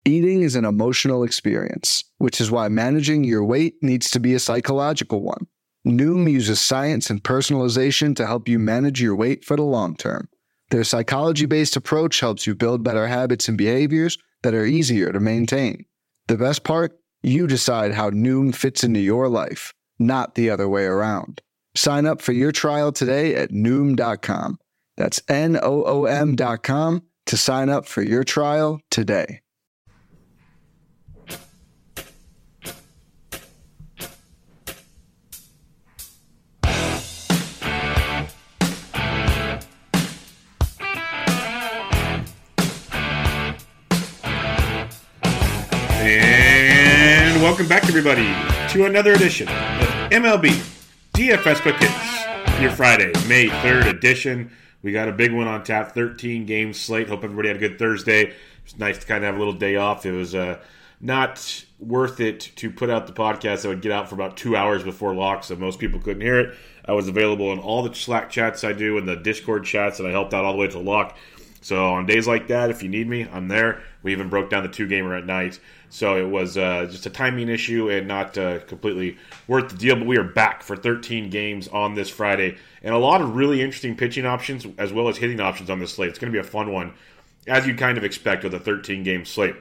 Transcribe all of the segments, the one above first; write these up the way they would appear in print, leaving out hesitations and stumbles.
Eating is an emotional experience, which is why managing your weight needs to be a psychological one. Noom uses science and personalization to help you manage your weight for the long term. Their psychology-based approach helps you build better habits and behaviors that are easier to maintain. The best part? You decide how Noom fits into your life, not the other way around. Sign up for your trial today at Noom.com. That's Noom.com to sign up for your trial today. And welcome back, everybody, to another edition of MLB DFS Quick Hits, your Friday, May 3rd edition. We got a big one on tap, 13-game slate. Hope everybody had a good Thursday. It's nice to kind of have a little day off. It was not worth it to put out the podcast. I would get out for about 2 hours before lock, so most people couldn't hear it. I was available in all the Slack chats I do and the Discord chats, and I helped out all the way to lock. So on days like that, if you need me, I'm there. We even broke down the two-gamer at night. So it was just a timing issue and not completely worth the deal. But we are back for 13 games on this Friday. And a lot of really interesting pitching options as well as hitting options on this slate. It's going to be a fun one, as you kind of expect with a 13-game slate.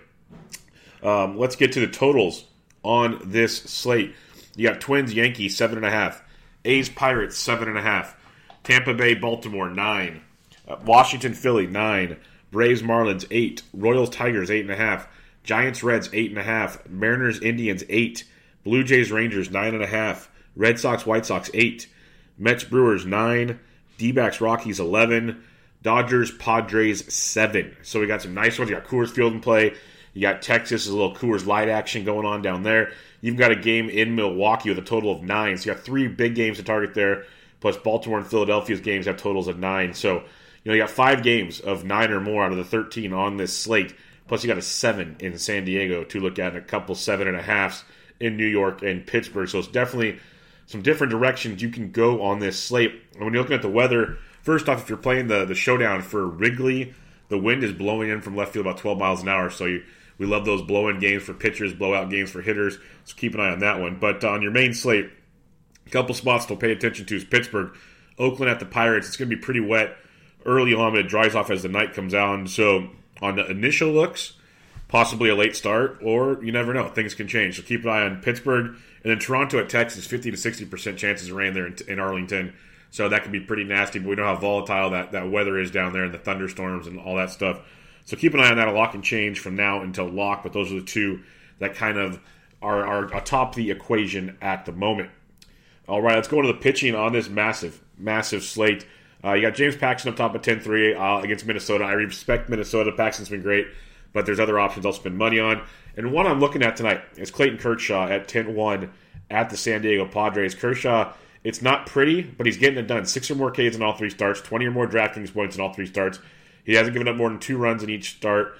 Let's get to the totals on this slate. You got Twins, Yankees, 7.5. A's, Pirates, 7.5. Tampa Bay, Baltimore, 9. Washington, Philly, 9. Braves, Marlins, 8. Royals, Tigers, 8.5. Giants, Reds, 8.5. Mariners, Indians, 8. Blue Jays, Rangers, 9.5. Red Sox, White Sox, 8. Mets, Brewers, 9. D-backs, Rockies, 11. Dodgers, Padres, 7. So we got some nice ones. You got Coors Field in play. You got Texas, a little Coors Light action going on down there. You've got a game in Milwaukee with a total of 9. So you got 3 big games to target there. Plus Baltimore and Philadelphia's games have totals of 9. So you got 5 games of 9 or more out of the 13 on this slate. Plus, you got a 7 in San Diego to look at, and a couple 7.5s in New York and Pittsburgh. So it's definitely some different directions you can go on this slate. And when you're looking at the weather, first off, if you're playing the showdown for Wrigley, the wind is blowing in from left field about 12 miles an hour. So we love those blow-in games for pitchers, blowout games for hitters. So keep an eye on that one. But on your main slate, a couple spots to pay attention to is Pittsburgh, Oakland at the Pirates. It's going to be pretty wet early on, but it dries off as the night comes on. So on the initial looks, possibly a late start, or you never know. Things can change. So keep an eye on Pittsburgh. And then Toronto at Texas, 50 to 60% chances of rain there in Arlington. So that could be pretty nasty, but we know how volatile that weather is down there and the thunderstorms and all that stuff. So keep an eye on that. A lot can change from now until lock, but those are the two that kind of are atop the equation at the moment. All right, let's go to the pitching on this massive slate. You got James Paxton up top at 10-3 against Minnesota. I respect Minnesota. Paxton's been great, but there's other options I'll spend money on. And one I'm looking at tonight is Clayton Kershaw at 10-1 at the San Diego Padres. Kershaw, it's not pretty, but he's getting it done. 6 or more Ks in all 3 starts, 20 or more DraftKings points in all 3 starts. He hasn't given up more than 2 runs in each start,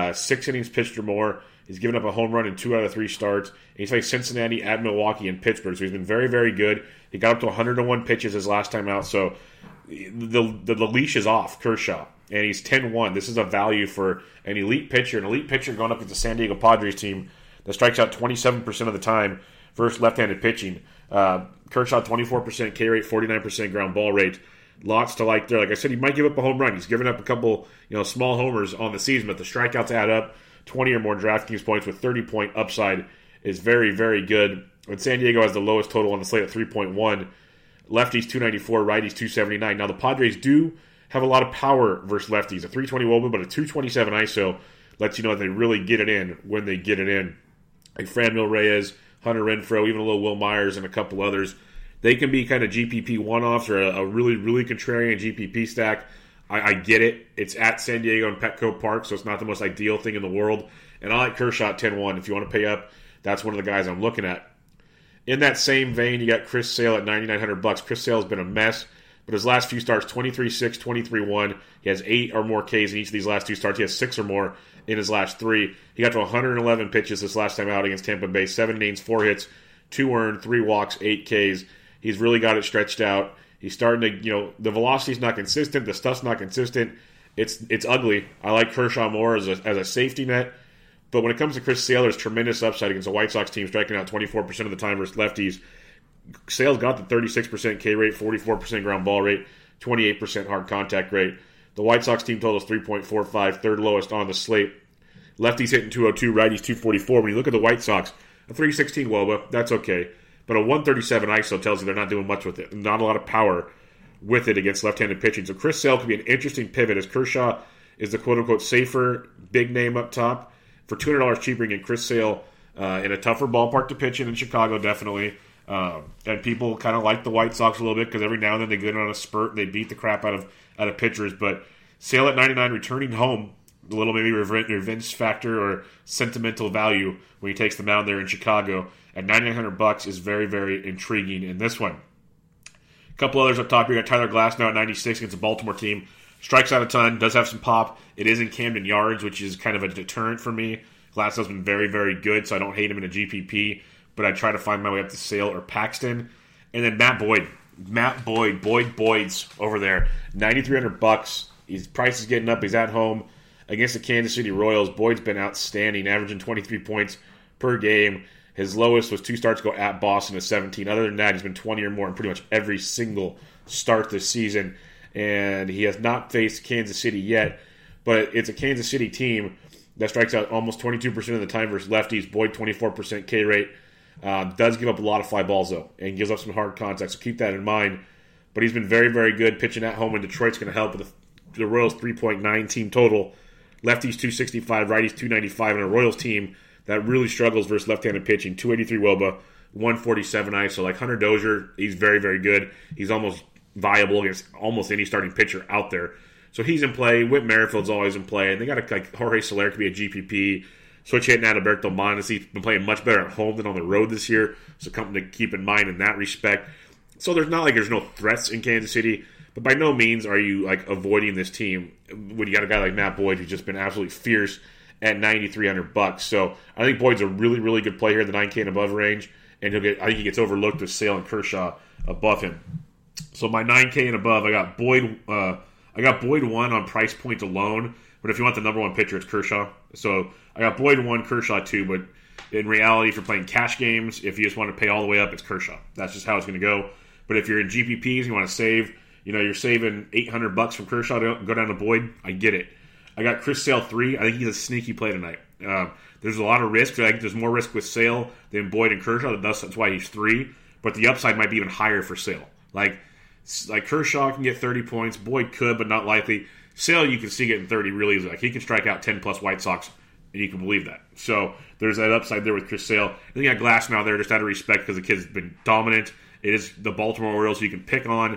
6 innings pitched or more. He's given up a home run in 2 out of 3 starts. And he's played Cincinnati, at Milwaukee, and Pittsburgh. So he's been very, very good. He got up to 101 pitches his last time out. So the leash is off Kershaw, and he's 10-1. This is a value for an elite pitcher going up against the San Diego Padres team that strikes out 27% of the time versus left-handed pitching. Kershaw, 24% K rate, 49% ground ball rate. Lots to like there. Like I said, he might give up a home run. He's given up a couple small homers on the season, but the strikeouts add up. 20 or more DraftKings points with 30-point upside is very, very good. And San Diego has the lowest total on the slate at 3.1. Lefties 294, righties 279. Now the Padres do have a lot of power versus lefties. A 320 Woba, but a 227 ISO lets you know that they really get it in when they get it in. Like Franmil Reyes, Hunter Renfroe, even a little Will Myers, and a couple others. They can be kind of GPP one-offs or a really, really contrarian GPP stack. I get it. It's at San Diego and Petco Park, so it's not the most ideal thing in the world. And I like Kershaw at 10-1. If you want to pay up, that's one of the guys I'm looking at. In that same vein, you got Chris Sale at $9,900. Chris Sale has been a mess, but his last few starts, 23-6, 23-1. He has 8 or more Ks in each of these last 2 starts. He has 6 or more in his last 3. He got to 111 pitches this last time out against Tampa Bay. 7 innings, 4 hits, 2 earned, 3 walks, 8 Ks. He's really got it stretched out. He's starting to, the velocity's not consistent. The stuff's not consistent. It's ugly. I like Kershaw more as a safety net, But when it comes to Chris Sale, there's tremendous upside against a White Sox team striking out 24% of the time versus lefties. Sale's got the 36% K rate, 44% ground ball rate, 28% hard contact rate. The White Sox team total is 3.45, third lowest on the slate. Lefties hitting 202, righties 244. When you look at the White Sox, a 316 WOBA, that's okay. But a 137 ISO tells you they're not doing much with it. Not a lot of power with it against left-handed pitching. So Chris Sale could be an interesting pivot as Kershaw is the quote-unquote safer big name up top. For $200 cheaper, you get Chris Sale in a tougher ballpark to pitch in Chicago, definitely. And people kind of like the White Sox a little bit because every now and then they get on a spurt and they beat the crap out of pitchers. But Sale at 99 returning home, a little maybe revenge factor or sentimental value when he takes the mound there in Chicago at $9,900 is very, very intriguing in this one. A couple others up top here. You got Tyler Glasnow at 96 against the Baltimore team. Strikes out a ton, does have some pop. It is in Camden Yards, which is kind of a deterrent for me. Glasnow's been very, very good, so I don't hate him in a GPP, but I try to find my way up to Sale or Paxton. And then Matt Boyd. Boyd's over there. $9,300. His price is getting up. He's at home against the Kansas City Royals. Boyd's been outstanding, averaging 23 points per game. His lowest was 2 starts ago at Boston at 17. Other than that, he's been 20 or more in pretty much every single start this season. And he has not faced Kansas City yet, but it's a Kansas City team that strikes out almost 22% of the time versus lefties. Boyd, 24% K rate. Does give up a lot of fly balls, though, and gives up some hard contact, so keep that in mind. But he's been very, very good pitching at home, and Detroit's going to help with the Royals' 3.9 team total. Lefties, 265, righties, 295, and a Royals team that really struggles versus left-handed pitching. 283 WOBA, 147 ISO. Like Hunter Dozier, he's very, very good. He's almost viable against almost any starting pitcher out there. So he's in play. Whit Merrifield's always in play. And they got Jorge Soler could be a GPP. Switch hitting Adalberto Mondesi. He's been playing much better at home than on the road this year. So something to keep in mind in that respect. So there's not like there's no threats in Kansas City. But by no means are you like avoiding this team when you got a guy like Matt Boyd who's just been absolutely fierce at $9,300. So I think Boyd's a really, really good play here in the 9K and above range. And I think he gets overlooked with Sale and Kershaw above him. So my 9K and above, I got Boyd 1 on price point alone. But if you want the number 1 pitcher, it's Kershaw. So I got Boyd 1, Kershaw 2. But in reality, if you're playing cash games, if you just want to pay all the way up, it's Kershaw. That's just how it's going to go. But if you're in GPPs, you want to save, you're saving $800 from Kershaw to go down to Boyd. I get it. I got Chris Sale 3. I think he's a sneaky play tonight. There's a lot of risk. I think there's more risk with Sale than Boyd and Kershaw. That's why he's 3. But the upside might be even higher for Sale. Like Kershaw can get 30 points. Boyd could, but not likely. Sale, you can see getting 30 really easily. Like he can strike out 10-plus White Sox, and you can believe that. So there's that upside there with Chris Sale. I think I got Glasnow there just out of respect because the kid's been dominant. It is the Baltimore Orioles you can pick on.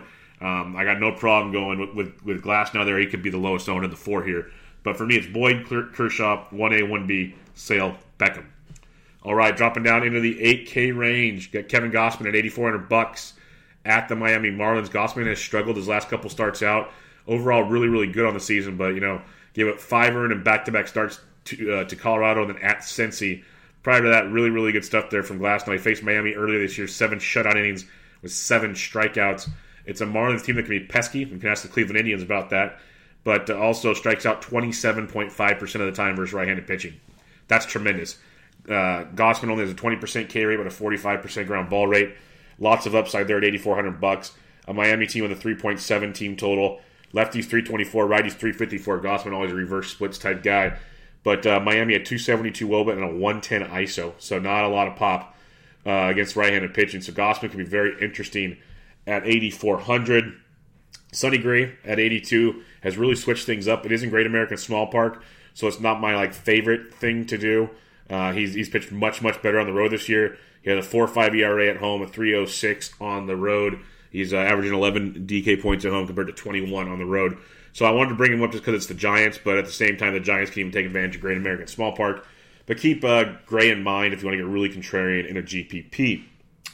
I got no problem going with Glasnow there. He could be the lowest owned in the 4 here. But for me, it's Boyd, Kershaw, 1A, 1B, Sale, Beckham. All right, dropping down into the 8K range. Got Kevin Gausman at $8,400 at the Miami Marlins. Gausman has struggled his last couple starts out. Overall, really, really good on the season, but, gave up 5 earned and back-to-back starts to Colorado and then at Cincy. Prior to that, really, really good stuff there from Glasnow. He faced Miami earlier this year, 7 shutout innings with 7 strikeouts. It's a Marlins team that can be pesky. We can ask the Cleveland Indians about that. But also strikes out 27.5% of the time versus right-handed pitching. That's tremendous. Gausman only has a 20% K rate, but a 45% ground ball rate. Lots of upside there at $8,400. A Miami team with a 3.7 team total. Lefties 324, righties 354. Gausman always a reverse splits type guy. But Miami had 272 WOBA and a 110 ISO. So not a lot of pop against right-handed pitching. So Gausman can be very interesting at $8,400. Sonny Gray at 82 has really switched things up. It is in Great American Small Park, so it's not my favorite thing to do. He's pitched much, much better on the road this year. He had a 4.5 ERA at home, a 3.06 on the road. He's averaging 11 DK points at home compared to 21 on the road. So I wanted to bring him up just because it's the Giants, but at the same time, the Giants can even take advantage of Great American Small Park. But keep Gray in mind if you want to get really contrarian in a GPP.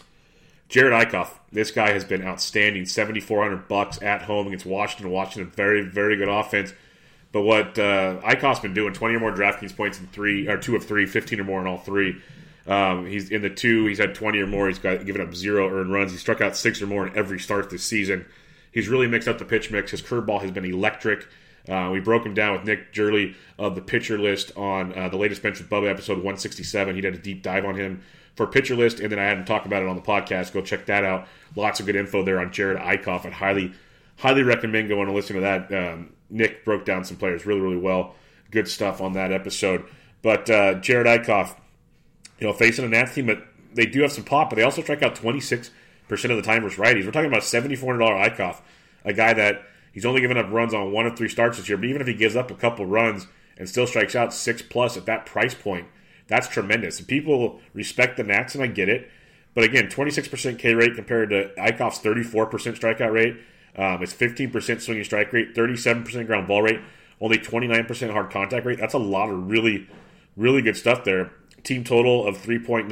Jared Eichhoff, this guy has been outstanding. $7,400 at home against Washington. Washington, very, very good offense. But what Eichhoff's been doing, 20 or more DraftKings points in 2 of 3, 15 or more in all 3. He's in the 2. He's had 20 or more. He's given up 0 earned runs. He struck out 6 or more in every start this season. He's really mixed up the pitch mix. His curveball has been electric. We broke him down with Nick Jurley of the Pitcher List on the latest Bench with Bubba episode 167. He did a deep dive on him for Pitcher List, and then I had him talk about it on the podcast. Go check that out. Lots of good info there on Jerad Eickhoff. I'd highly recommend going and listen to that. Nick broke down some players really, really well. Good stuff on that episode. But Jerad Eickhoff, facing a Nats team that they do have some pop, but they also strike out 26% of the time versus righties. We're talking about a $7,400 Eickhoff, a guy that he's only given up runs on 1 of 3 starts this year, but even if he gives up a couple runs and still strikes out 6+ at that price point, that's tremendous. And people respect the Nats, and I get it. But again, 26% K rate compared to Eickhoff's 34% strikeout rate. It's 15% swinging strike rate, 37% ground ball rate, only 29% hard contact rate. That's a lot of really, really good stuff there. Team total of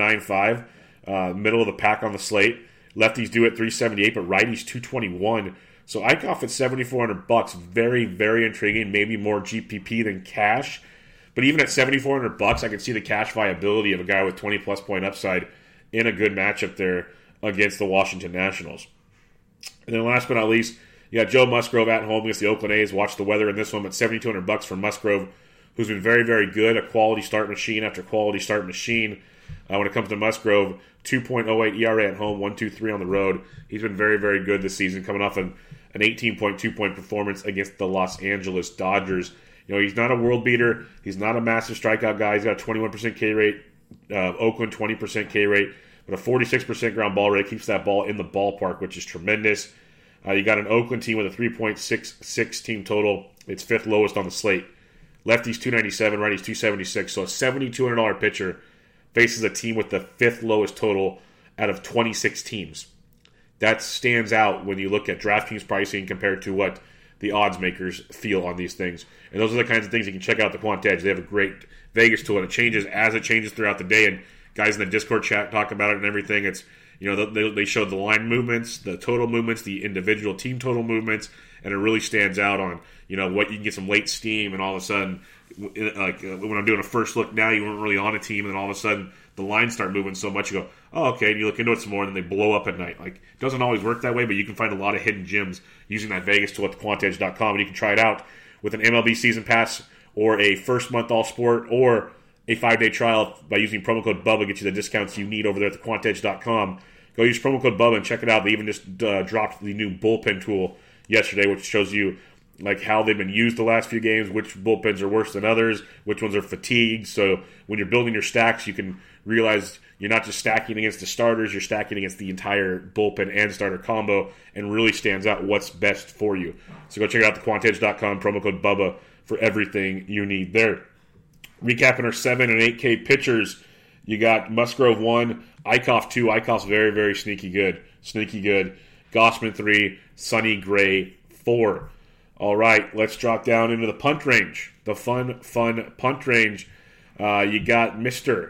3.95, middle of the pack on the slate. Lefties do at 378, but righties 221. So Eickhoff at $7,400, very, very intriguing. Maybe more GPP than cash. But even at $7,400, I can see the cash viability of a guy with 20+ point upside in a good matchup there against the Washington Nationals. And then last but not least, you got Joe Musgrove at home against the Oakland A's. Watch the weather in this one at $7,200 for Musgrove, who's been very, very good, a quality start machine after quality start machine. When it comes to Musgrove, 2.08 ERA at home, 1.23 on the road. He's been very, very good this season, coming off an 18.2 point performance against the Los Angeles Dodgers. He's not a world beater. He's not a massive strikeout guy. He's got a 21% K rate. Oakland, 20% K rate. But a 46% ground ball rate keeps that ball in the ballpark, which is tremendous. You got an Oakland team with a 3.66 team total. It's 5th lowest on the slate. Lefties 297, righties 276. So a $7,200 pitcher faces a team with the 5th lowest total out of 26 teams. That stands out when you look at DraftKings pricing compared to what the odds makers feel on these things. And those are the kinds of things you can check out the Quant Edge. They have a great Vegas tool, and it changes as it changes throughout the day. And guys in the Discord chat talk about it and everything. It's they show the line movements, the total movements, the individual team total movements, and it really stands out on what you can get some late steam, and all of a sudden, like when I'm doing a first look now, you weren't really on a team, and then all of a sudden the lines start moving so much, you go, oh, okay, and you look into it some more, and then they blow up at night. Like, it doesn't always work that way, but you can find a lot of hidden gems using that Vegas tool at thequantedge.com, and you can try it out with an MLB season pass or a first month all sport or a 5-day trial by using promo code BUBBA. Get you the discounts you need over there at thequantedge.com. Go use promo code BUBBA and check it out. They even just dropped the new bullpen tool yesterday, which shows you like how they've been used the last few games, which bullpens are worse than others, which ones are fatigued. So when you're building your stacks, you can realize you're not just stacking against the starters, you're stacking against the entire bullpen and starter combo, and really stands out what's best for you. So go check out thequantedge.com, promo code BUBBA for everything you need there. Recapping our 7 and 8K pitchers, you got Musgrove 1, Eickhoff 2. Eickhoff's very, very sneaky good. Gausman 3, Sonny Gray 4. All right, let's drop down into the punt range. The fun punt range. You got Mr.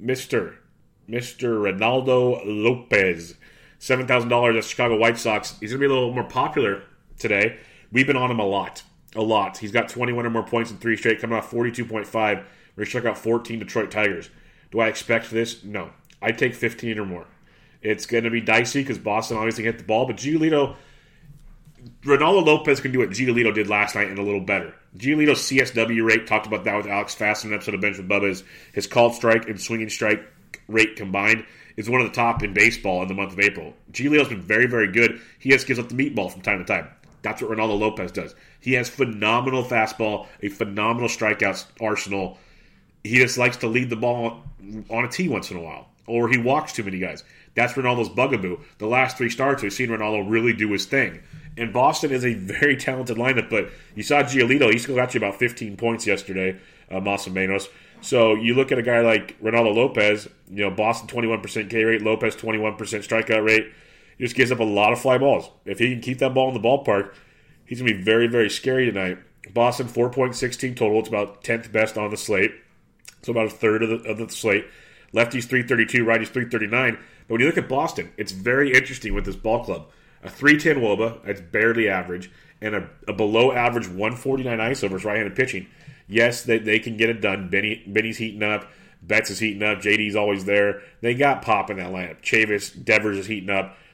Ronaldo Lopez. $7,000 at the Chicago White Sox. He's going to be a little more popular today. We've been on him a lot. He's got 21 or more points in 3 straight, coming off 42.5. We're struck out 14 Detroit Tigers. Do I expect this? No. I'd take 15 or more. It's going to be dicey because Boston obviously hit the ball, but Ronaldo Lopez can do what Giolito did last night and a little better. Giolito's CSW rate, talked about that with Alex Fast in an episode of Bench with Bubba, his called strike and swinging strike rate combined is one of the top in baseball in the month of April. Giolito's been very, very good. He just gives up the meatball from time to time. That's what Ronaldo Lopez does. He has phenomenal fastball, a phenomenal strikeout arsenal. He just likes to lead the ball on a tee once in a while, or he walks too many guys. That's Ronaldo's bugaboo. The last 3 starts, we've seen Ronaldo really do his thing. And Boston is a very talented lineup, but you saw Giolito. He still got you about 15 points yesterday, Masamenos. So you look at a guy like Ronaldo Lopez, Boston 21% K rate, Lopez 21% strikeout rate. He just gives up a lot of fly balls. If he can keep that ball in the ballpark, he's going to be very, very scary tonight. Boston 4.16 total. It's about 10th best on the slate. So about a third of the slate. Lefties 332, righties 339. But when you look at Boston, it's very interesting with this ball club. A 310 WOBA, that's barely average, and a below average 149 ISO versus right-handed pitching. Yes, they can get it done. Benny's heating up. Betts is heating up. JD's always there. They got pop in that lineup. Chavis, Devers is heating up.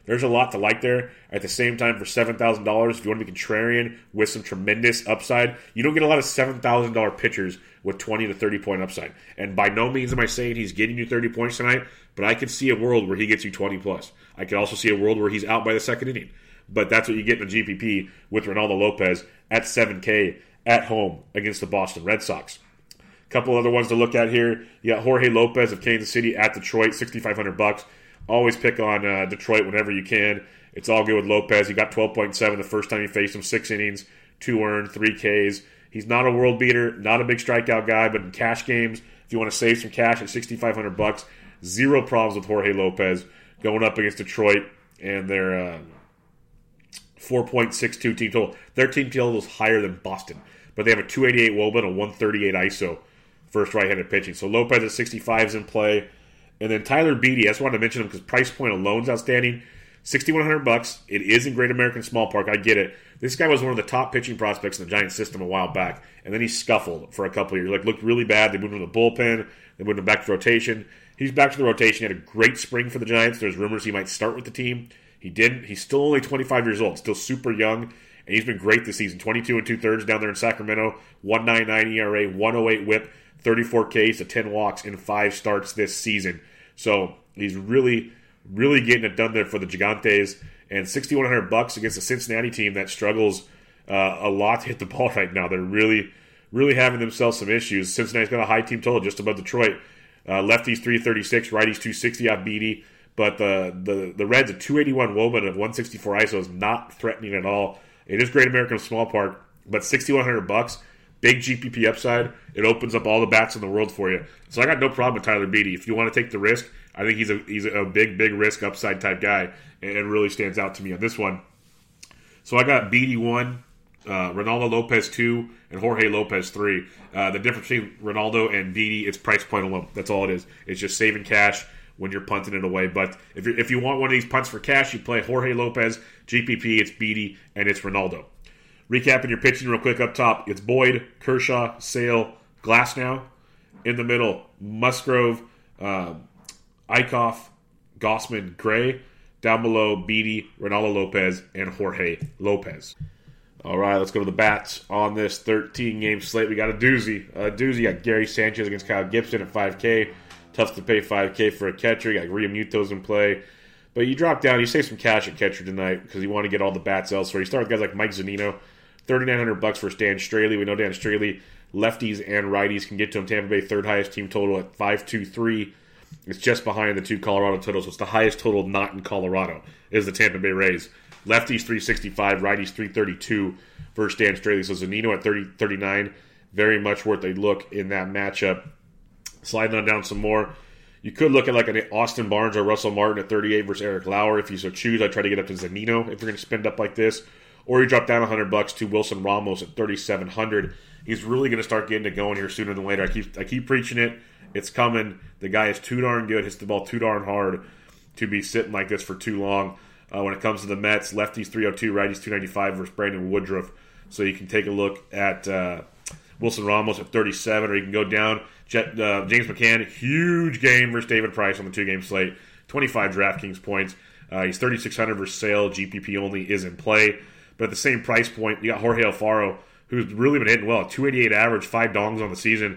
there's a lot to like there. At the same time, for $7,000, if you want to be contrarian with some tremendous upside, you don't get a lot of $7,000 pitchers with 20 to 30 point upside. And by no means am I saying he's getting you 30 points tonight, but I could see a world where he gets you 20 plus. I could also see a world where he's out by the second inning. But that's what you get in a GPP with Ronaldo Lopez at $7K at home against the Boston Red Sox. A couple other ones to look at here. You got Jorge Lopez of Kansas City at Detroit, $6,500. Always pick on Detroit whenever you can. It's all good with Lopez. He got 12.7 the first time he faced him, 6 innings, 2 earned, 3 Ks. He's not a world beater, not a big strikeout guy, but in cash games, if you want to save some cash at $6,500, zero problems with Jorge Lopez going up against Detroit and their 4.62 team total. Their team total is higher than Boston, but they have a 288 WOBA and a 138 ISO first right-handed pitching. So Lopez at 65 is in play. And then Tyler Beede, I just wanted to mention him because price point alone is outstanding. $6,100. It is in Great American Small Park. I get it. This guy was one of the top pitching prospects in the Giants system a while back, and then he scuffled for a couple of years. Looked really bad. They moved him to the bullpen. They moved him back to rotation. He's back to the rotation. He had a great spring for the Giants. There's rumors he might start with the team. He didn't. He's still only 25 years old, still super young, and he's been great this season. 22 2/3 down there in Sacramento, 1.99 ERA, 108 WHIP, 34 Ks to 10 walks in 5 starts this season. So he's really getting it done there for the Gigantes. And $6,100 against a Cincinnati team that struggles a lot to hit the ball right now. They're really having themselves some issues. Cincinnati's got a high team total just above Detroit. Lefties 336, righties 260 off Beede. But the Reds a 281 WOBA and a 164 ISO is not threatening at all. It is Great American Small Park, but $6,100, big GPP upside. It opens up all the bats in the world for you. So I got no problem with Tyler Beede. If you want to take the risk, I think he's a big risk upside type guy, and it really stands out to me on this one. So I got Beede 1, Ronaldo Lopez 2, and Jorge Lopez 3. The difference between Ronaldo and Beede is price point alone. That's all it is. It's just saving cash when you're punting it away. But if you want one of these punts for cash, you play Jorge Lopez, GPP, it's Beede, and it's Ronaldo. Recapping your pitching real quick up top, it's Boyd, Kershaw, Sale, Glasnow. In the middle, Musgrove, Eichhoff, Gossman, Gray. Down below, Beede, Ronaldo Lopez, and Jorge Lopez. All right, let's go to the bats on this 13-game slate. We got a doozy. Got Gary Sanchez against Kyle Gibson at 5K. Tough to pay 5K for a catcher. You got Rio Muto's in play. But you drop down, you save some cash at catcher tonight because you want to get all the bats elsewhere. You start with guys like Mike Zunino, $3,900 for Dan Straley. We know Dan Straley, lefties and righties can get to him. Tampa Bay third highest team total at 523. It's just behind the 2 Colorado totals. So it's the highest total not in Colorado is the Tampa Bay Rays. Lefties 365, righties 332 versus Dan Straley. So Zunino at 39, very much worth a look in that matchup. Sliding on down some more. You could look at like an Austin Barnes or Russell Martin at 38 versus Eric Lauer. If you so choose, I'd try to get up to Zunino if you're going to spend up like this. Or you drop down $100 to Wilson Ramos at 3,700. He's really going to start getting it going here sooner than later. I keep preaching it. It's coming. The guy is too darn good. Hits the ball too darn hard to be sitting like this for too long. When it comes to the Mets, lefties 302, righties 295 versus Brandon Woodruff. So you can take a look at Wilson Ramos at 37, or you can go down. James McCann, huge game versus David Price on the 2-game slate. 25 DraftKings points. He's 3,600 versus Sale. GPP only is in play. But at the same price point, you got Jorge Alfaro, who's really been hitting well. 288 average, 5 dongs on the season.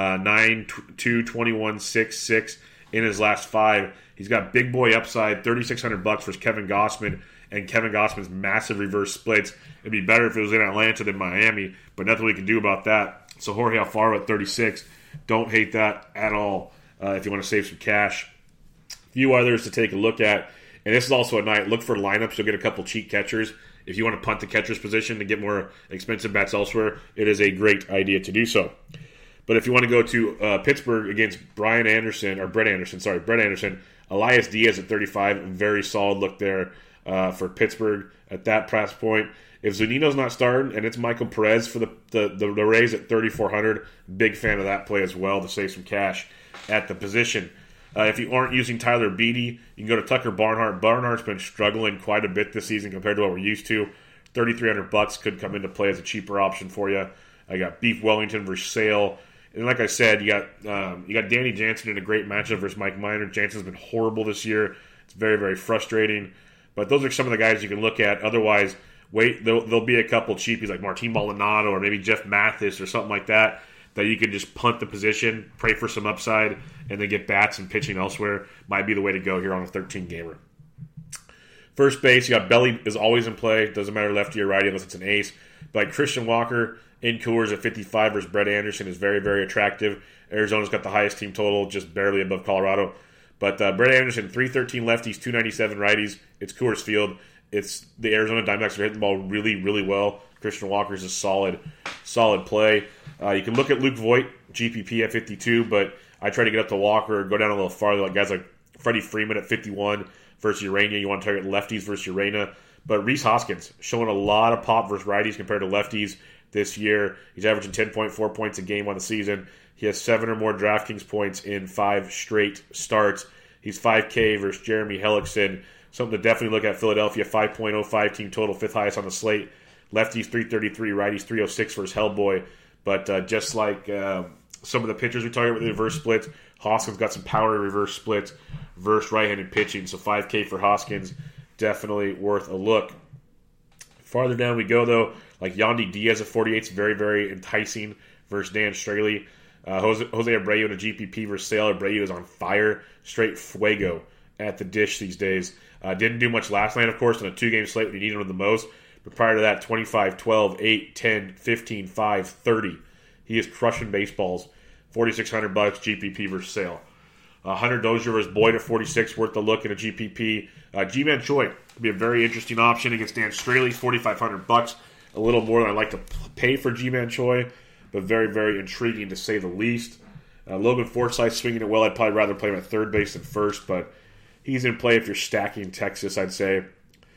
9, 2, 21, 6, 6 in his last 5. He's got big boy upside, $3,600 versus Kevin Gossman, and Kevin Gossman's massive reverse splits. It'd be better if it was in Atlanta than Miami, but nothing we can do about that. So Jorge Alfaro at 36, don't hate that at all if you want to save some cash. A few others to take a look at, and this is also a night. Look for lineups. You'll get a couple cheap catchers. If you want to punt the catcher's position to get more expensive bats elsewhere, it is a great idea to do so. But if you want to go to Pittsburgh against Brett Anderson, Elias Diaz at 35, very solid look there for Pittsburgh at that price point. If Zunino's not starting, and it's Michael Perez for the Rays at 3,400, big fan of that play as well to save some cash at the position. If you aren't using Tyler Beede, you can go to Tucker Barnhart. Barnhart's been struggling quite a bit this season compared to what we're used to. $3,300 could come into play as a cheaper option for you. I got Beef Wellington versus Sale. And like I said, you got Danny Jansen in a great matchup versus Mike Minor. Jansen's been horrible this year. It's very, very frustrating. But those are some of the guys you can look at. Otherwise, there'll be a couple cheapies like Martin Maldonado or maybe Jeff Mathis or something like that you can just punt the position, pray for some upside, and then get bats and pitching elsewhere. Might be the way to go here on a 13-gamer. First base, you got Belly is always in play. Doesn't matter lefty or righty unless it's an ace. But Christian Walker in Coors at 55 versus Brett Anderson is very, very attractive. Arizona's got the highest team total, just barely above Colorado. But Brett Anderson, 313 lefties, 297 righties. It's Coors Field. It's the Arizona Diamondbacks are hitting the ball really, really well. Christian Walker's a solid play. You can look at Luke Voit, GPP at 52, but I try to get up to Walker, go down a little farther, like guys like Freddie Freeman at 51 versus Urania. You want to target lefties versus Urania. But Rhys Hoskins showing a lot of pop versus righties compared to lefties this year. He's averaging 10.4 points a game on the season. He has 7 or more DraftKings points in 5 straight starts. He's 5K versus Jeremy Hellickson. Something to definitely look at. Philadelphia, 5.05 team total, 5th highest on the slate. Lefties 333, righties 306 versus Hellboy. But just like some of the pitchers we target with the reverse splits, Hoskins got some power reverse splits versus right-handed pitching. So 5K for Hoskins, definitely worth a look. Farther down we go, though, like Yandy Diaz at 48 is very, very enticing versus Dan Straley. Jose Abreu in a GPP versus Sale. Abreu is on fire. Straight fuego at the dish these days. Didn't do much last night, of course, on a 2-game slate when you needed him the most. But prior to that, 25, 12, 8, 10, 15, 5, 30. He is crushing baseballs. $4,600 GPP versus Sale. Hunter Dozier versus Boyd at 46, worth the look in a GPP. G-Man Choi would be a very interesting option against Dan Straley, $4,500. A little more than I'd like to pay for G-Man Choi, but very, very intriguing to say the least. Logan Forsythe swinging it well. I'd probably rather play him at third base than first, but he's in play if you're stacking Texas, I'd say.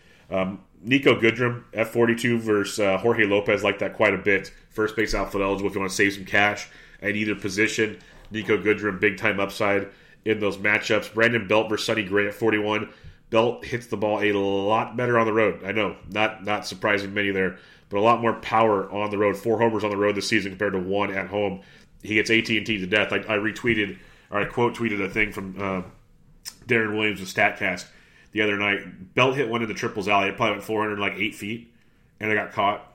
Nico Goodrum at 42 versus Jorge Lopez, like that quite a bit. First base outfield eligible if you want to save some cash at either position. Nico Goodrum, big time upside in those matchups. Brandon Belt versus Sonny Gray at 41. Belt hits the ball a lot better on the road. I know, not surprising many there, but a lot more power on the road. 4 homers on the road this season compared to 1 at home. He gets AT&T to death. I retweeted, or I quote tweeted a thing from Darren Williams of StatCast the other night. Belt hit one in the triples alley. It probably went 408 feet, and it got caught.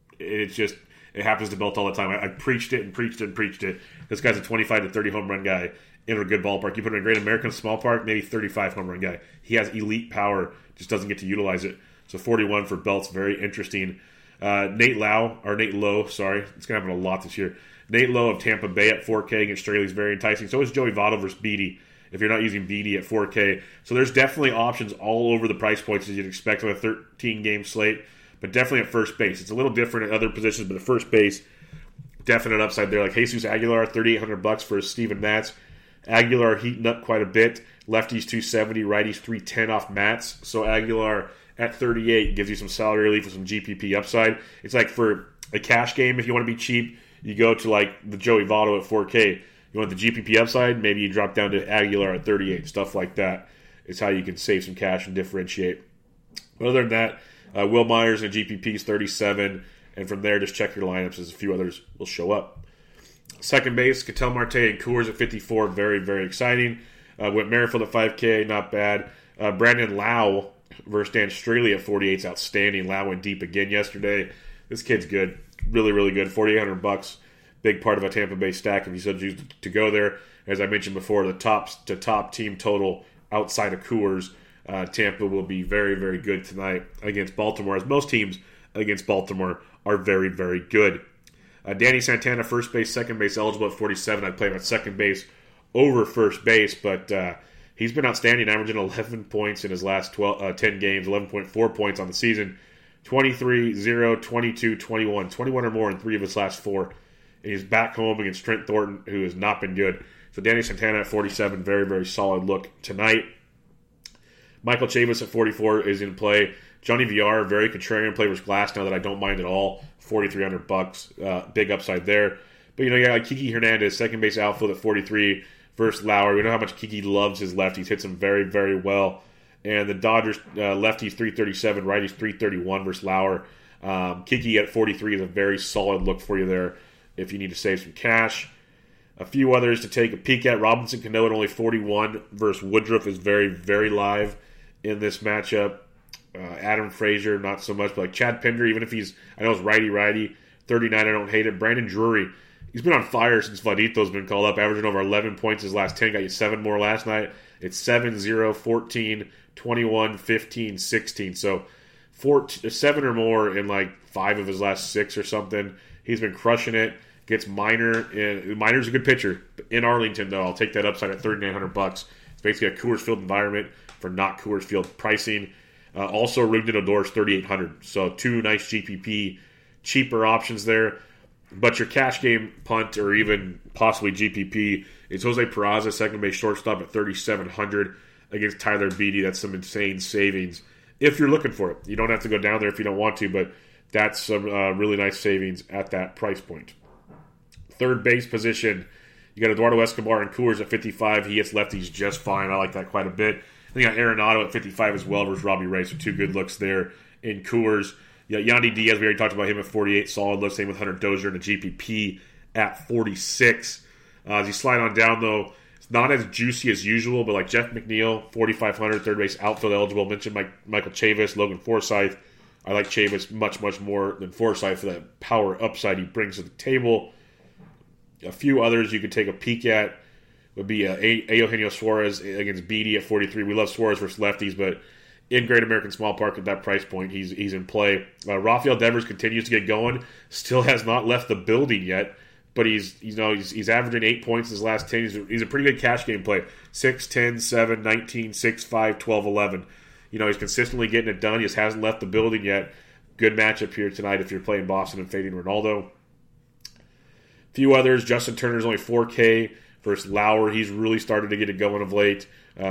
It happens to Belt all the time. I preached it and preached it and preached it. This guy's a 25 to 30 home run guy in a good ballpark. You put him in a Great American small park, maybe 35 home run guy. He has elite power, just doesn't get to utilize it. So 41 for Belt's very interesting. Nate Lowe, sorry. It's going to happen a lot this year. Nate Lowe of Tampa Bay at 4K against Straley is very enticing. So is Joey Votto versus Beatty if you're not using Beatty at 4K. So there's definitely options all over the price points as you'd expect on a 13-game slate, but definitely at first base. It's a little different at other positions, but at first base, definite upside there. Like Jesus Aguilar, $3,800 for Steven Matz. Aguilar heating up quite a bit. Lefties 270, righties 310 off Matz. So Aguilar at 38 gives you some salary relief with some GPP upside. It's like for a cash game, if you want to be cheap, you go to like the Joey Votto at 4K. You want the GPP upside, maybe you drop down to Aguilar at 38. Stuff like that is how you can save some cash and differentiate. But other than that, Will Myers and GPP is 37. And from there, just check your lineups as a few others will show up. Second base, Ketel Marte and Coors at 54. Very, very exciting. Went Merrifield at 5K, not bad. Brandon Lau versus Dan Straley at 48 is outstanding. Lau went deep again yesterday. This kid's good. Really, really good. $4,800. Big part of a Tampa Bay stack if you so choose to go there. As I mentioned before, the top team total outside of Coors, Tampa will be very, very good tonight against Baltimore, as most teams against Baltimore are very, very good. Danny Santana, first base, second base eligible at 47. I'd play him at second base over first base, but he's been outstanding, averaging 11 points in his last 10 games, 11.4 points on the season, 23, 0, 22, 21. 21 or more in 3 of his last 4. And he's back home against Trent Thornton, who has not been good. So Danny Santana at 47, very, very solid look tonight. Michael Chavis at 44 is in play. Johnny VR, very contrarian play versus Glass now that I don't mind at all. $4,300, big upside there. But you got like Kiki Hernandez, second base outfield at 43 versus Lauer. We know how much Kiki loves his lefties, hits them very, very well. And the Dodgers lefties 337, righties 331 versus Lauer. Kiki at 43 is a very solid look for you there if you need to save some cash. A few others to take a peek at. Robinson Cano at only 41 versus Woodruff is very, very live in this matchup. Adam Frazier, not so much. But like Chad Pinder, even if I know it's righty, 39, I don't hate it. Brandon Drury, he's been on fire since Vladito's been called up, averaging over 11 points his last 10. Got you 7 more last night. It's 7-0, 14, 21, 15, 16. So 7 or more in like 5 of his last 6 or something. He's been crushing it. Gets Minor. Minor's a good pitcher. In Arlington, though, I'll take that upside at $3,900. It's basically a Coors Field environment for not Coors Field pricing. Also, Rougned Odor's $3,800. So 2 nice GPP, cheaper options there. But your cash game punt or even possibly GPP is Jose Peraza, second base shortstop at $3,700 against Tyler Beede. That's some insane savings if you're looking for it. You don't have to go down there if you don't want to, but that's some really nice savings at that price point. Third base position, you got Eduardo Escobar and Coors at 55. He hits lefties just fine. I like that quite a bit. Then you got Arenado at 55 as well versus Robbie Ray. So 2 good looks there in Coors. You got Yandy Diaz, we already talked about him at 48. Solid look. Same with Hunter Dozier and the GPP at 46. As you slide on down, though, it's not as juicy as usual, but like Jeff McNeil, 4,500, third base outfield eligible. Mentioned Michael Chavis, Logan Forsythe. I like Chavis much, much more than Forsythe for that power upside he brings to the table. A few others you could take a peek at would be Eugenio Suarez against Beede at 43. We love Suarez versus lefties, but in Great American Small Park at that price point, he's in play. Rafael Devers continues to get going. Still has not left the building yet, but he's averaging 8 points his last 10. He's a pretty good cash game play. 6, 10, 7, 19, 6, 5, 12, 11. He's consistently getting it done. He just hasn't left the building yet. Good matchup here tonight if you're playing Boston and fading Ronaldo. Few others. Justin Turner's only 4K versus Lauer. He's really started to get it going of late.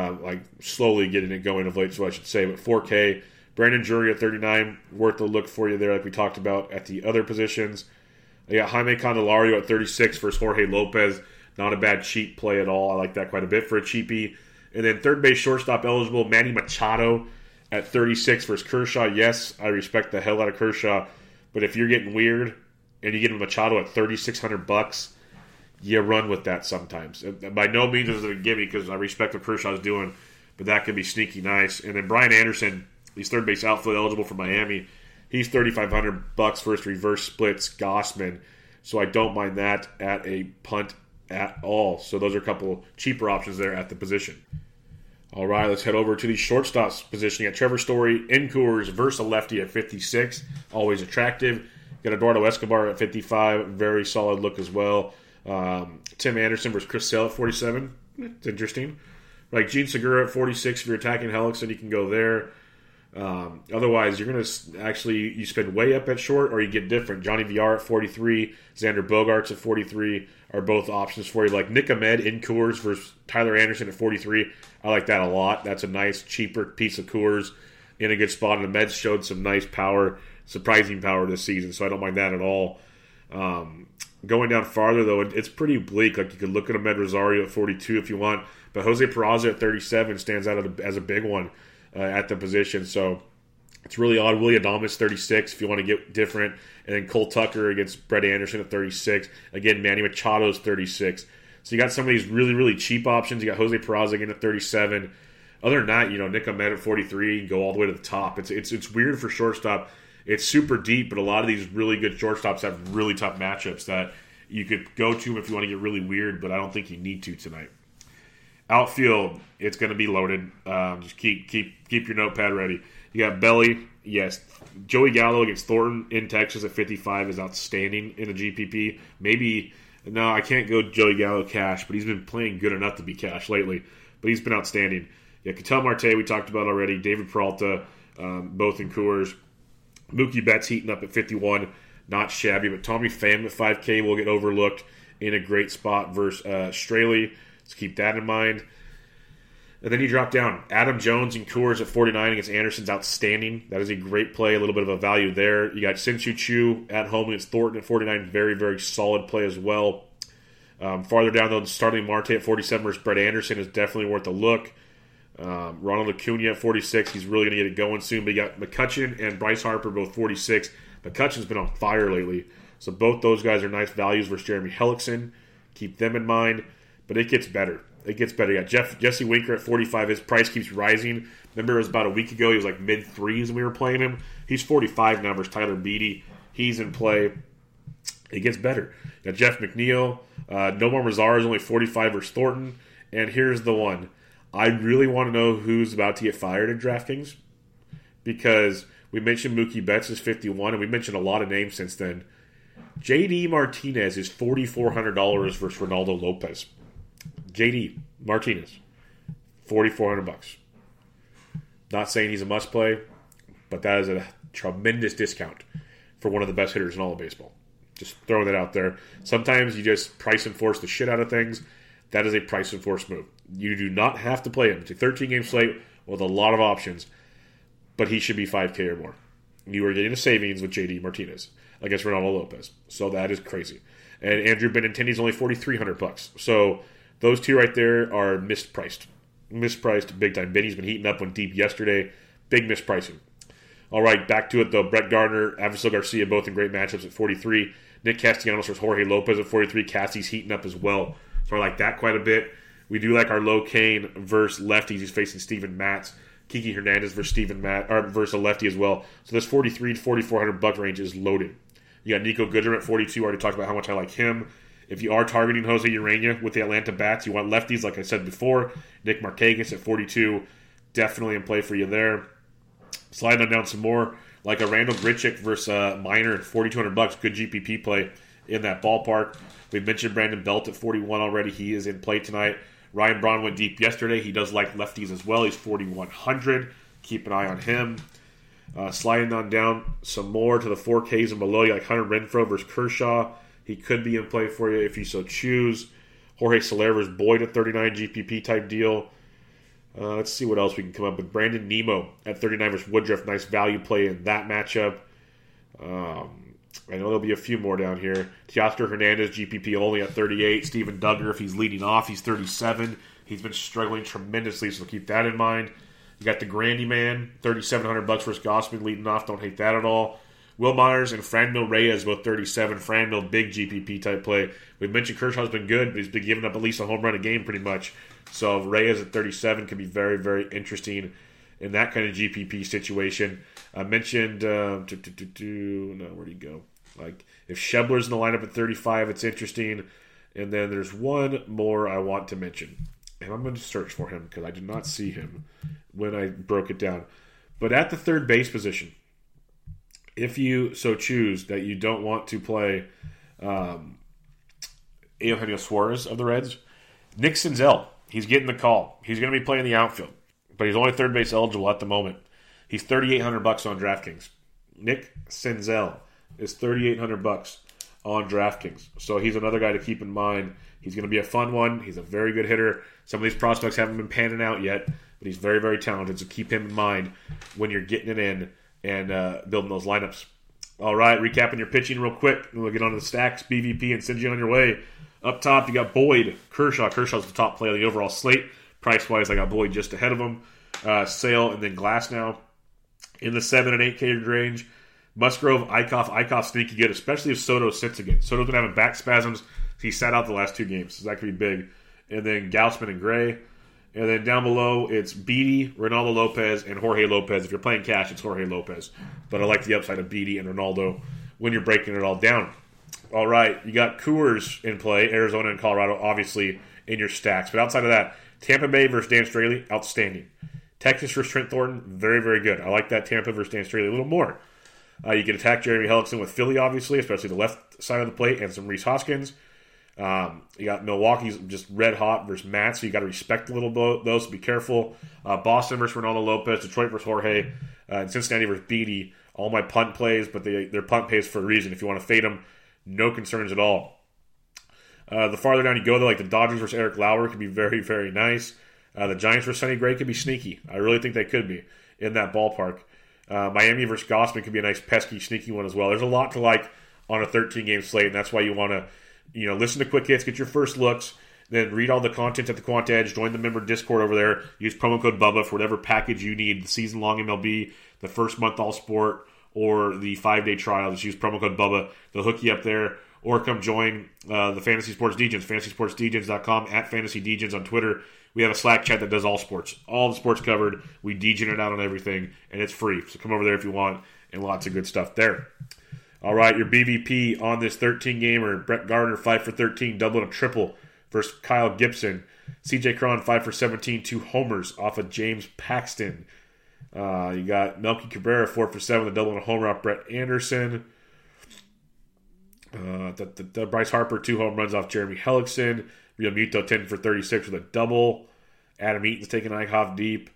Slowly getting it going of late, so I should say. But 4K. Brandon Drury at 39. Worth a look for you there, like we talked about at the other positions. You got Jaime Candelario at 36 versus Jorge Lopez. Not a bad cheap play at all. I like that quite a bit for a cheapie. And then third base shortstop eligible, Manny Machado at 36 versus Kershaw. Yes, I respect the hell out of Kershaw. But if you're getting weird and you get Machado at $3,600, you run with that sometimes. By no means is it a gimme because I respect what Kershaw's doing, but that can be sneaky nice. And then Brian Anderson, he's third base outfield eligible for Miami. He's $3,500 versus reverse splits Gossman, so I don't mind that at a punt at all. So those are a couple cheaper options there at the position. All right, let's head over to the shortstops position. You got Trevor Story in Coors versus a lefty at 56, always attractive. Got Eduardo Escobar at 55, very solid look as well. Tim Anderson versus Chris Sale at 47. It's interesting. Like Gene Segura at 46, if you're attacking Hellickson, you can go there. Otherwise, you're going to actually, you spend way up at short or you get different. Johnny VR at 43, Xander Bogaerts at 43 are both options for you. Like Nick Ahmed in Coors versus Tyler Anderson at 43. I like that a lot. That's a nice, cheaper piece of Coors in a good spot. And the Mets showed some nice power, surprising power this season, so I don't mind that at all. Going down farther, though, it's pretty bleak. Like you could look at Ahmed Rosario at 42 if you want, but Jose Peraza at 37 stands out as a big one at the position. So it's really odd. Willie Adames 36 if you want to get different, and then Cole Tucker against Brett Anderson at 36. Again, Manny Machado's 36. So you got some of these really, really cheap options. You got Jose Peraza again at 37. Other than that, Nick Ahmed at 43, go all the way to the top. It's weird for shortstop. It's super deep, but a lot of these really good shortstops have really tough matchups that you could go to if you want to get really weird, but I don't think you need to tonight. Outfield, it's going to be loaded. Just keep your notepad ready. You got Belly, yes. Joey Gallo against Thornton in Texas at 55 is outstanding in the GPP. No, I can't go Joey Gallo cash, but he's been playing good enough to be cash lately. But he's been outstanding. Yeah, Ketel Marte we talked about already. David Peralta, both in Coors. Mookie Betts heating up at 51, not shabby, but Tommy Pham at 5K will get overlooked in a great spot versus Straley. Let's keep that in mind. And then you drop down. Adam Jones in Coors at 49 against Anderson's outstanding. That is a great play, a little bit of a value there. You got Shin-Soo Choo at home against Thornton at 49. Very, very solid play as well. Farther down, though, starting Marte at 47 versus Brett Anderson is definitely worth a look. Ronald Acuna at 46. He's really going to get it going soon. But you got McCutchen and Bryce Harper both 46. McCutchen's been on fire lately. So both those guys are nice values versus Jeremy Hellickson. Keep them in mind. But it gets better. it gets better. Yeah, Jesse Winker at 45. His price keeps rising. Remember, it was about a week ago. He was like mid-3s when we were playing him. He's 45 now versus Tyler Beatty. He's in play. It gets better. Now, Jeff McNeil. Nomar Mazara is only 45 versus Thornton. And here's the one. I really want to know who's about to get fired in DraftKings, because we mentioned Mookie Betts is 51, and we mentioned a lot of names since then. JD Martinez is $4,400 versus Ronaldo Lopez. JD Martinez, $4,400. Not saying he's a must play, but that is a tremendous discount for one of the best hitters in all of baseball. Just throwing that out there. Sometimes you just price enforce the shit out of things. That is a price enforce move. You do not have to play him. It's a 13-game slate with a lot of options, but he should be $5K or more. You are getting a savings with JD Martinez against Ronaldo Lopez. So that is crazy. And Andrew Benintendi is only $4,300. So those two right there are mispriced. Mispriced big time. Benny's been heating up, went deep yesterday. Big mispricing. All right, back to it though. Brett Gardner, Avisail Garcia, both in great matchups at 43. Nick Castellanos versus Jorge Lopez at 43. Cassie's heating up as well. So I like that quite a bit. We do like our Low Kane versus lefties. He's facing Steven Matz. Kiki Hernandez versus versus a lefty as well. So this 43 to $4,400 range is loaded. You got Nico Goodrum at 42. I already talked about how much I like him. If you are targeting Jose Urena with the Atlanta bats, you want lefties, like I said before. Nick Markakis at 42. Definitely in play for you there. Sliding on down some more, like a Randall Grichuk versus Minor at $4,200. Good GPP play in that ballpark. We mentioned Brandon Belt at 41 already. He is in play tonight. Ryan Braun went deep yesterday. He does like lefties as well. He's 4,100. Keep an eye on him. Sliding on down some more to the 4Ks and below, you like Hunter Renfroe versus Kershaw. He could be in play for you if you so choose. Jorge Soler versus Boyd at 39, GPP type deal. Let's see what else we can come up with. Brandon Nemo at 39 versus Woodruff. Nice value play in that matchup. I know there'll be a few more down here. Teoscar Hernandez, GPP only at 38. Steven Duggar, if he's leading off, he's 37. He's been struggling tremendously, so keep that in mind. You got the Grandy Man, $3,700 versus Gossman leading off. Don't hate that at all. Will Myers and Franmil Reyes, both 37. Franmil, big GPP type play. We mentioned Kershaw's been good, but he's been giving up at least a home run a game pretty much. So Reyes at 37 could be very, very interesting in that kind of GPP situation. I mentioned, where'd he go? Like, if Schebler's in the lineup at 35, it's interesting. And then there's one more I want to mention. And I'm going to search for him because I did not see him when I broke it down. But at the third base position, if you so choose that you don't want to play Eugenio Suarez of the Reds, Nick Senzel, he's getting the call. He's going to be playing the outfield, but he's only third base eligible at the moment. He's $3,800 on DraftKings. Nick Senzel is $3,800 on DraftKings. So he's another guy to keep in mind. He's going to be a fun one. He's a very good hitter. Some of these prospects haven't been panning out yet, but he's very, very talented. So keep him in mind when you're getting it in and building those lineups. All right, recapping your pitching real quick. We'll get on to the stacks, BVP, and send you on your way. Up top, you got Boyd, Kershaw. Kershaw's the top player of the overall slate. Price-wise, I got Boyd just ahead of him. Sale, and then Glasnow. In the 7 and 8K range, Musgrove, Eichhoff sneaky good, especially if Soto sits again. Soto's been having back spasms. He sat out the last 2 games, so that could be big. And then Gausman and Gray. And then down below, it's Beatty, Ronaldo Lopez, and Jorge Lopez. If you're playing cash, it's Jorge Lopez. But I like the upside of Beatty and Ronaldo when you're breaking it all down. All right, you got Coors in play, Arizona and Colorado, obviously, in your stacks. But outside of that, Tampa Bay versus Dan Straley, outstanding. Texas versus Trent Thornton, very, very good. I like that Tampa versus Dan Straley a little more. You can attack Jeremy Hellickson with Philly, obviously, especially the left side of the plate, and some Rhys Hoskins. You got Milwaukee's just red hot versus Matt, so you got to respect a little those, so be careful. Boston versus Ronaldo Lopez, Detroit versus Jorge, and Cincinnati versus Beatty. All my punt plays, but they're punt plays for a reason. If you want to fade them, no concerns at all. The farther down you go, though, like the Dodgers versus Eric Lauer could be very, very nice. The Giants versus Sonny Gray could be sneaky. I really think they could be in that ballpark. Miami versus Gausman could be a nice, pesky, sneaky one as well. There's a lot to like on a 13-game slate, and that's why you want to listen to Quick Hits, get your first looks, then read all the content at the Quant Edge, join the member Discord over there, use promo code BUBBA for whatever package you need, the season-long MLB, the first month All Sport, or the 5-day trial. Just use promo code BUBBA. They'll hook you up there. or come join the Fantasy Sports Degens, fantasysportsdegens.com, at Fantasy Degens on Twitter. We have a Slack chat that does all sports. All the sports covered. We degen it out on everything, and it's free. So come over there if you want, and lots of good stuff there. All right, your BVP on this 13-gamer. Brett Gardner, 5 for 13, double and a triple versus Kyle Gibson. CJ Cron, 5 for 17, 2 homers off of James Paxton. You got Melky Cabrera, 4 for 7, the double and a homer off Brett Anderson. Bryce Harper, 2 home runs off Jeremy Hellickson. Real Muto, 10 for 36 with a double. Adam Eaton's taking Eichhoff deep.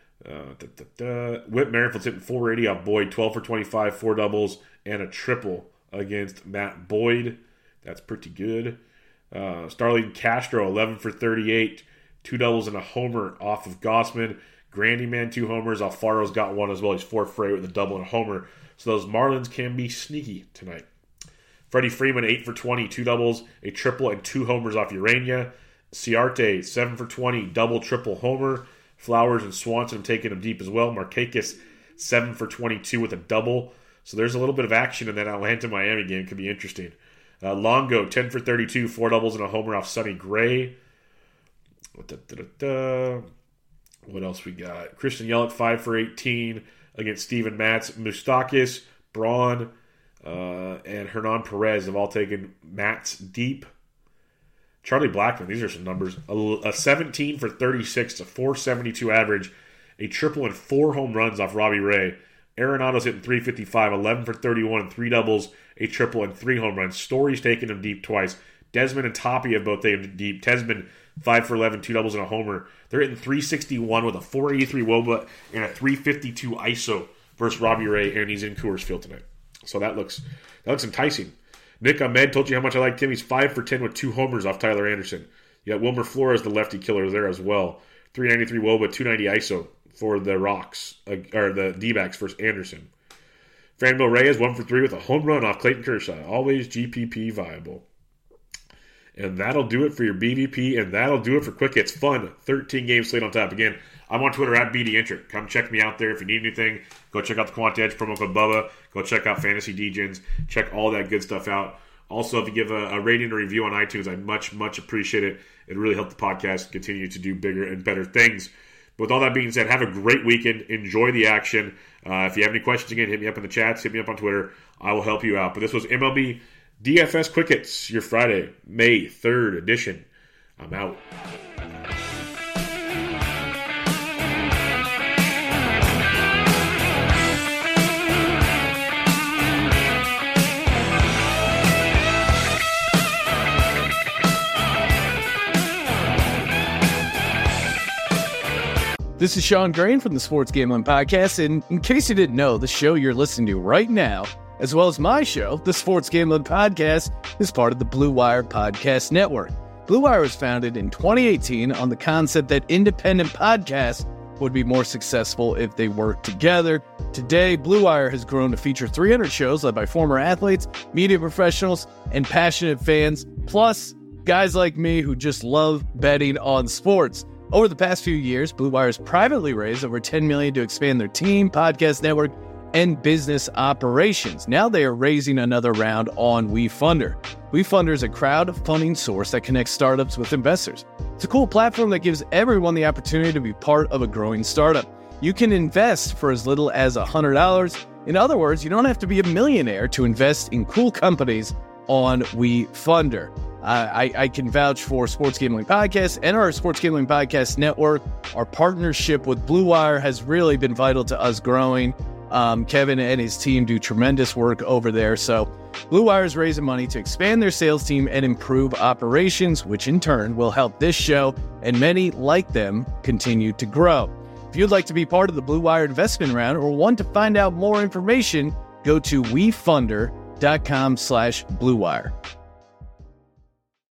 Whit Merrifield's hitting 480 off Boyd, 12 for 25, 4 doubles, and a triple against Matt Boyd. That's pretty good. Starling Castro, 11 for 38, 2 doubles and a homer off of Gossman. Grandyman, 2 homers. Alfaro's got 1 as well. He's 4 for 8 with a double and a homer. So those Marlins can be sneaky tonight. Freddie Freeman, 8 for 20, 2 doubles, a triple, and 2 homers off Urania. Ciarte, 7 for 20, double, triple, homer. Flowers and Swanson taking him deep as well. Markakis, 7 for 22 with a double. So there's a little bit of action in that Atlanta-Miami game. Could be interesting. Longo, 10 for 32, 4 doubles and a homer off Sonny Gray. What else we got? Christian Yelich, 5 for 18 against Steven Matz. Moustakis, Braun, and Hernan Perez have all taken Matz deep. Charlie Blackmon, these are some numbers. A 17 for 36, a 472 average, a triple and 4 home runs off Robbie Ray. Arenado's hitting 355, 11 for 31, and 3 doubles, a triple, and 3 home runs. Story's taken him deep twice. Desmond and Toppy have both taken him deep. Tesman, 5 for 11, 2 doubles, and a homer. They're hitting 361 with a 483 WOBA and a 352 ISO versus Robbie Ray, and he's in Coors Field tonight. So that looks enticing. Nick Ahmed, told you how much I liked him. He's 5 for 10 with 2 homers off Tyler Anderson. You got Wilmer Flores, the lefty killer, there as well. 393 WOBA, 290 ISO for the Rocks, or the D-backs versus Anderson. Franmil Reyes, 1 for 3 with a home run off Clayton Kershaw. Always GPP viable. And that'll do it for your BVP, and that'll do it for Quick Hits. Fun 13-game slate on top. Again, I'm on Twitter at BDintric. Come check me out there. If you need anything, go check out the Quant Edge, promo code Bubba. Go check out Fantasy Degens. Check all that good stuff out. Also, if you give a rating or review on iTunes, I'd much, much appreciate it. It really helped the podcast continue to do bigger and better things. But with all that being said, have a great weekend. Enjoy the action. If you have any questions, again, hit me up in the chats. Hit me up on Twitter. I will help you out. But this was MLB DFS Quick Hits, your Friday, May 3rd edition. I'm out. This is Sean Grain from the Sports Gambling Podcast, and in case you didn't know, the show you're listening to right now, as well as my show, the Sports Gambling Podcast, is part of the Blue Wire Podcast Network. Blue Wire was founded in 2018 on the concept that independent podcasts would be more successful if they worked together. Today, Blue Wire has grown to feature 300 shows led by former athletes, media professionals, and passionate fans, plus guys like me who just love betting on sports. Over the past few years, Blue Wire's privately raised over $10 million to expand their team, podcast network, and business operations. Now they are raising another round on WeFunder. WeFunder is a crowdfunding source that connects startups with investors. It's a cool platform that gives everyone the opportunity to be part of a growing startup. You can invest for as little as $100. In other words, you don't have to be a millionaire to invest in cool companies on WeFunder. I can vouch for Sports Gambling Podcast and our Sports Gambling Podcast Network. Our partnership with Blue Wire has really been vital to us growing. Kevin and his team do tremendous work over there. So Blue Wire is raising money to expand their sales team and improve operations, which in turn will help this show and many like them continue to grow. If you'd like to be part of the Blue Wire investment round or want to find out more information, go to wefunder.com/Blue Wire.